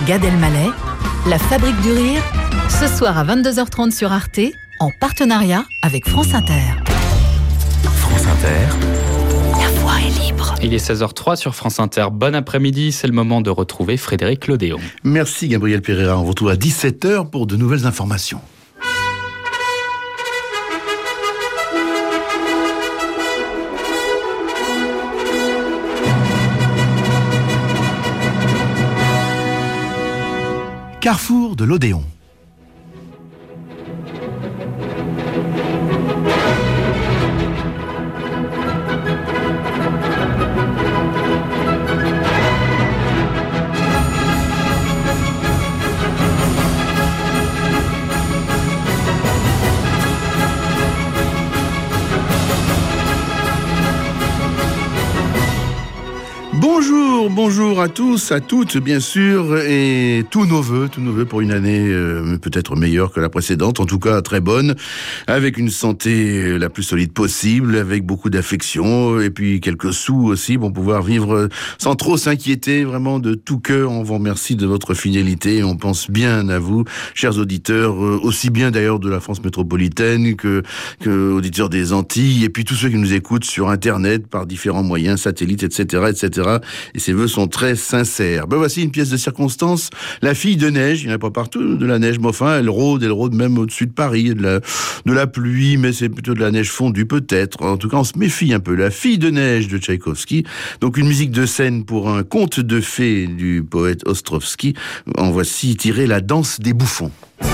Gad Elmaleh, La Fabrique du Rire, ce soir à 22h30 sur Arte, en partenariat avec France Inter. France Inter. La voix est libre. Il est 16h03 sur France Inter. Bon après-midi, c'est le moment de retrouver Frédéric Lodéon. Merci Gabriel Pereira, on vous retrouve à 17h pour de nouvelles informations. Carrefour de l'Odéon. Bonjour à tous, à toutes bien sûr, et tous nos vœux pour une année peut-être meilleure que la précédente, en tout cas très bonne, avec une santé la plus solide possible, avec beaucoup d'affection, et puis quelques sous aussi pour pouvoir vivre sans trop s'inquiéter, vraiment de tout cœur. On vous remercie de votre fidélité, on pense bien à vous, chers auditeurs, aussi bien d'ailleurs de la France métropolitaine que auditeurs des Antilles, et puis tous ceux qui nous écoutent sur Internet par différents moyens, satellites, etc., etc., et ces vœux sont très sincères. Ben voici une pièce de circonstance. La fille de neige, il n'y en a pas partout de la neige, mais enfin, elle rôde même au-dessus de Paris, de la pluie, mais c'est plutôt de la neige fondue peut-être. En tout cas, on se méfie un peu. La fille de neige de Tchaïkovski, donc une musique de scène pour un conte de fées du poète Ostrovski. En voici tiré La danse des bouffons.